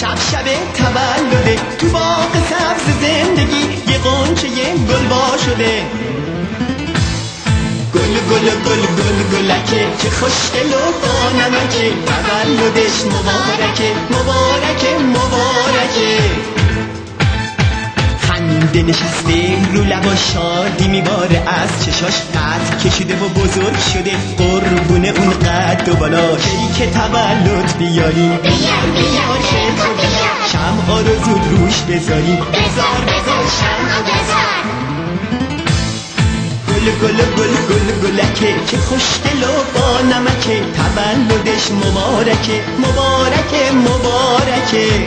شب تولده تو باغ سبز زندگی یه غنچه گل وا شده. گل گل گل گل گلکه چه خوشگل و با نمکه، تولدش مبارکه مبارکه مبارکه. خنده نشسته رو لبا، شادی میباره از چشاش، قد کشیده و بزرگ شده قربون اون قد و بالا. کیک تولد بیاریم بیار که تو بیار، شمعا رو زود روش بذاریم بذار شمعا بذار. گل گل گل گل گلکه چه خوشگل و با نمکه، تولدش مبارکه مبارکه مبارکه.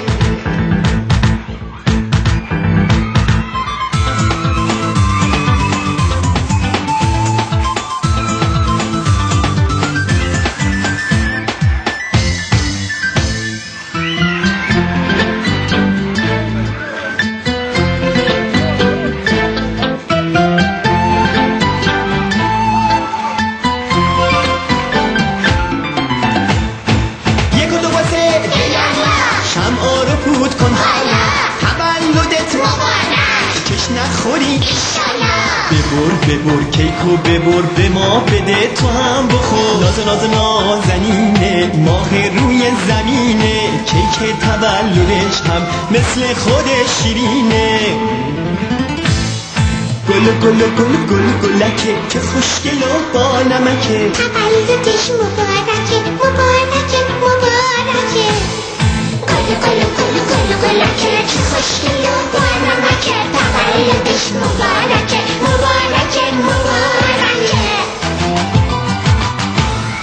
شمعا رو پود کن تولدت مبارک، چش نخوری ایشالا. ببر کیکو ببر به ما بده تو هم بخور. ناز نازنینه ماه روی زمینه، کیک تولدش هم مثل خودش شیرینه. گل گل گل گل گلکه چه خوشگل و با نمکه، تولدش مبارکه مبارکه مبارکه. گل گل گل گل گلکه چه خوشگل و با نمکه، تولدش مبارکه